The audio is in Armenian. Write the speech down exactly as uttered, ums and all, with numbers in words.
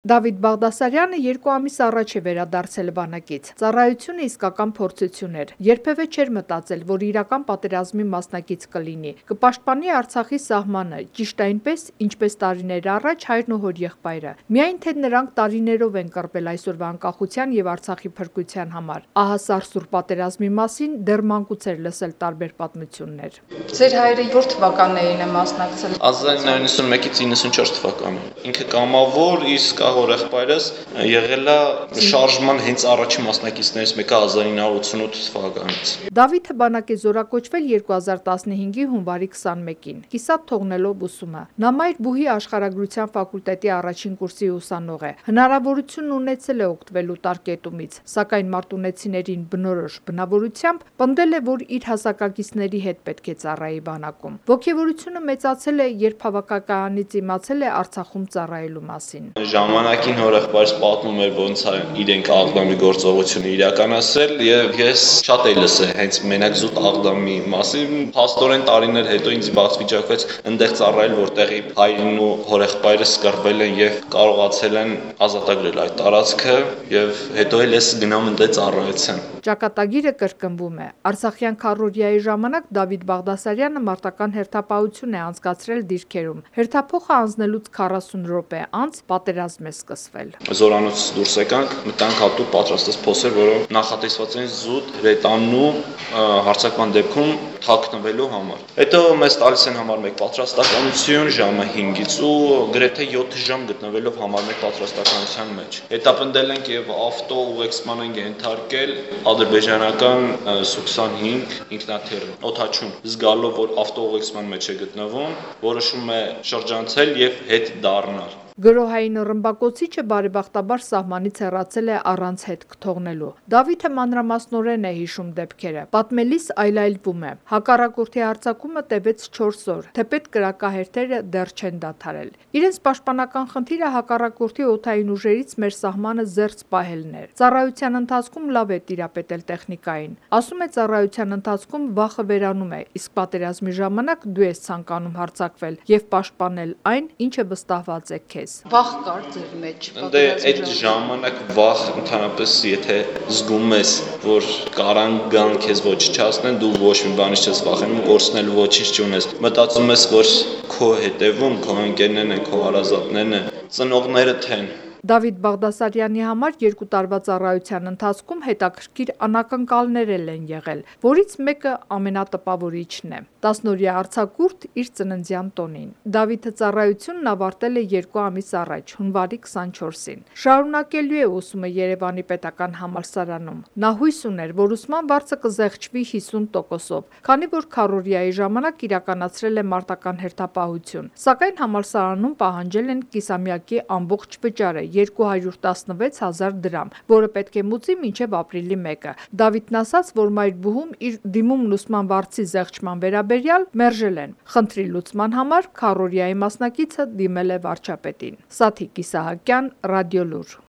Դավիթ Բաղդասարյանը երկու ամիս առաջ է վերադարձել բանակից։ Ծառայությունը իսկական փորձություն էր։ Երբևէ չէր մտածել, որ իրական պատերազմի մասնակից կլինի, կպաշտպանի Արցախի սահմանը, ճիշտ այնպես, ինչպես տարիներ առաջ հայրն ու հորեղբայրը։ Միայն թե նրանք տարիներով են կռվել այսօրվա անկախության եւ Արցախի փրկության համար։ Ահա սարսուռ պատերազմի մասին դեռ մանկուց էր լսել տարբեր պատմություններ։ Ձեր հայրը որ թվականներին է մասնակցել։ հազար ինը հարյուր նվեցից իննսունչորս թվականին։ Ինքը կամավոր, իսկ եղեղբայրս եղել է շարժման հենց առաջին մասնակիցներից մեկը հազար ինը հարյուր ութսունութ թվականից։ Դավիթը բանակ է զորակոչվել երկու հազար տասնհինգի հունվարի քսանմեկին, կիսատ թողնելով ուսումը։ Նա Մայր Բուհի աշխարհագրության ֆակուլտետի առաջին կուրսի ուսանող է։ Հնարավորություն ունեցել է օգտվելու տարկետումից, սակայն մարտունեցիներին բնորոշ բնավորությամբ պնդել է, որ իր հասակակիցների հետ պետք է ծառայի բանակում։ Ոգևորությունը մեծացել է, երբ հավաքականից իմացել է Արցախում ծառայելու մասին։ Ժամանակին հորեղբայրս պատմում էր, ոնց է իրենք աղդամի գործողությունը իրականացրել, եւ ես շատ էի լսել հենց մենակ զուտ աղդամի մասին։ Փաստորեն տարիներ հետո ինձ բաց վիճակվեց այնտեղ ծառայել, որտեղի հայրն ու հորեղբայրս կռվել են եւ կարողացել են ազատագրել այդ տարածքը, եւ հետո էլ ես գնամ այնտեղ ծառայեցան։ Ճակատագիրը կրկնվում է։ Արցախյան քառօրյայի ժամանակ Դավիթ Բաղդասարյանը մարտական հերթապահություն է անցկացրել դիրքերում։ Հերթափոխը անցնելուց քառասուն րոպե անց պատերազմ է սկսվել։ Զորանոցից դուրս եկանք, մտանք հատուկ պատրաստած փոսեր, որոնք նախատեսված են զուտ հրետանու հարձակման դեպքում թաքնվելու համար։ Հետո մեզ տալիս են համար մեկ պատրաստականություն ժամը հինգից ու գրեթե յոթ ժամ գտնվելով համար մեկ պատրաստականության մեջ։ Հետապնդել ենք եւ ավտո ուղեկցման ենք ենթարկել ադրբեջանական Սու քսանհինգ ինքնաթիռ օդաչուն։ Զգալով, որ ավտո ուղեկցման մեջ է գտնվում, որոշում է շրջանցել եւ հետ դառնալ։ Գրոհային ռմբակոծիչը բարեբախտաբար սահմանից հեռացել է առանց հետք թողնելու։ Դավիթը մանրամասնորեն է հիշում դեպքերը։ Պատմելիս այլայլվում է։ Հակառակորդի հարձակումը տևեց չորս օր, թեպետ կրակահերթերը դեռ չեն դադարել։ Իրենց պաշտպանական խնդիրը հակառակորդի օդային ուժերից մեր սահմանը զերծ պահելն էր։ Ծառայության ընթացքում լավ է տիրապետել տեխնիկային։ Ասում է, ծառայության ընթացքում վախը վերանում է, իսկ պատերազմի ժամանակ դու ես ցանկանում հարձակվել եւ պաշտպանել այն, ինչը վստահված է քեզ։ Վախ կար ձեր մեջ։ Դե այդ ժամանակ վախ ընդհանրապես եթե զգում ես, որ կարան գան քեզ ոչնչացնեն, դու ոչ մի բանից չես վախենում, կորցնելու ոչինչ չունես։ Մտածում ես, որ քո հետևում քո ընկերներն են, քո հարազատներն են, ծնողներդ են։ Դավիթ Բաղդասարյանի համար երկու տարվա ծառայության ընթացքում հետաքրքիր անակնկալներ են եղել, որից մեկը ամենատպավորիչն է։ տասնօրյա արձակուրդ իր ծննդյան տոնին։ Դավիթը ծառայությունն ավարտել է երկու ամիս առաջ, հունվարի քսանչորսին։ Շարունակելու է ուսումը Երևանի պետական համալսարանում։ Նա հույս ուներ, որ ուսման վարձը կզեղչվի հիսուն տոկոսով, քանի որ քառօրյայի ժամանակ իրականացրել է մարտական հերթապահություն։ Սակայն համալսարանում պահանջել են կիսամյակի ամբողջ վճարը՝ երկու հարյուր տասնվեց հազար դրամ, որը պետք է մուծի մինչև ապրիլի մեկը։ Դավիթն ասաց, որ Մայր Բուհում իր դիմումն ուսման վարձի զեղչման վերաբերյալ մերժել են։ Խնդրի լուծման համար քառօրյայի մասնակիցը դիմել է վարչապետին։ Սաթիկ Իսահակյան, Ռադիոլուր։